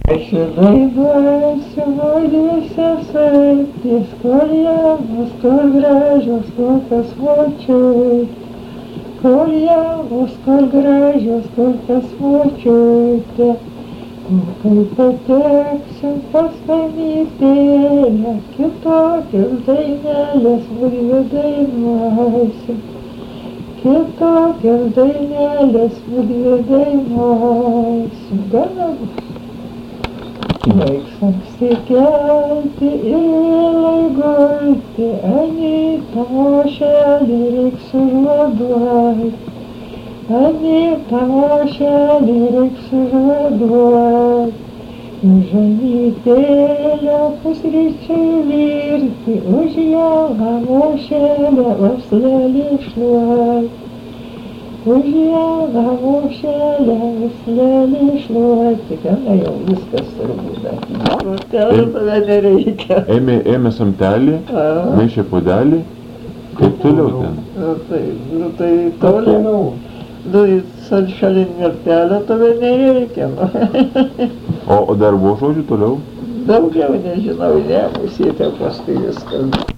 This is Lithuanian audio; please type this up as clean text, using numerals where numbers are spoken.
Aš dainuosiu varėse saitės, kol jaunos, kol gražios, kokios močiutės. Kol jaunos, kol gražios, kokios močiutės. Kai pateksiu pas mamytėlę, kitokias dainelės mudvi dainuosim. Kitokias dainelės mudvi dainuosim. Gana bus. Reiks anksti kelti ir vėlai gulti, Anyta mošelį reiks užvaduoti. Anyta mošelį reiks užvaduoti. Už Anytėlę pusryčiai virti, už jauną mošelę varslelį šluoti. Už jauną mošelę varslelį šluoti. Gana jau viskas turbūt. Tėvą tada nereikia. Ėmė samtelį, maišė puodelį, kaip toliau ten. Tai toliau. Į šalin mirtelę tada nereikia. O dar buvo žodžių toliau? Daugiau nežinau, nemusėte paskui viskas.